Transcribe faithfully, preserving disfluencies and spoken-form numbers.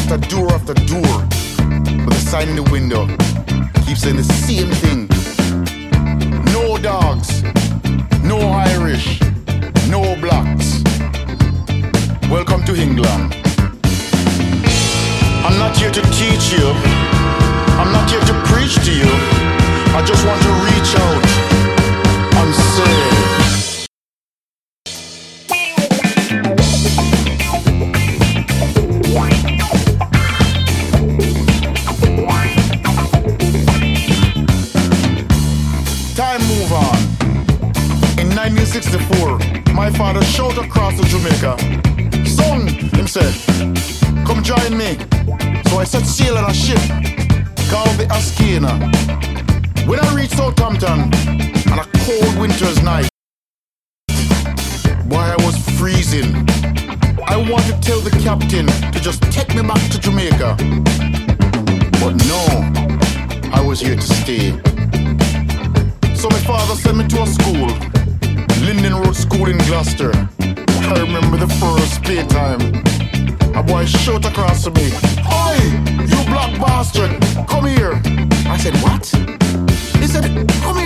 after door after door, but the sign in the window keeps saying the same thing. No dogs, no Irish, no blacks. Welcome to England. I'm not here to teach you, I'm not here to preach to you. I just want to reach out and say, time move on. In nineteen sixty-four, my father shouted across to Jamaica, "Son," him said, "come join me." So I set sail on a ship called the Askina. When I reached Southampton on a cold winter's night, boy, I was freezing. I wanted to tell the captain to just take me back to Jamaica, but no, I was here to stay. So my father sent me to a school, Linden Road School in Gloucester. I remember the first playtime. A boy shouted across to me, "Oi, you black bastard, come here." I said, "What?" He said, "Come here."